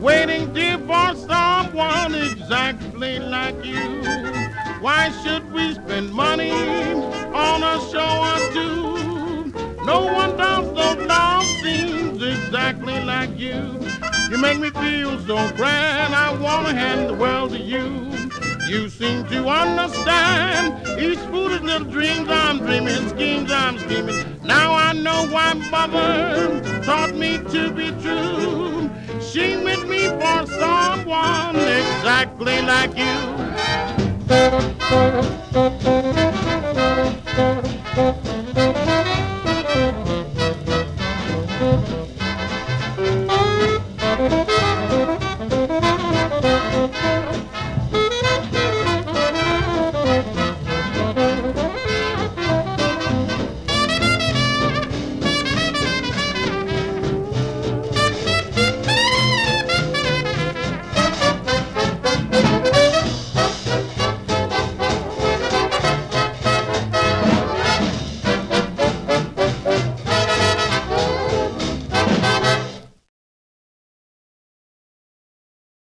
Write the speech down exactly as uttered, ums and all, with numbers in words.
waiting dear for someone exactly like you. Why should we spend money on a show or two? No one does those love scenes exactly like you. You make me feel so grand, I wanna hand the world to you. You seem to understand each foolish little dreams I'm dreaming, schemes I'm scheming. Now I know why mother taught me to be true. She meant me for someone exactly like you.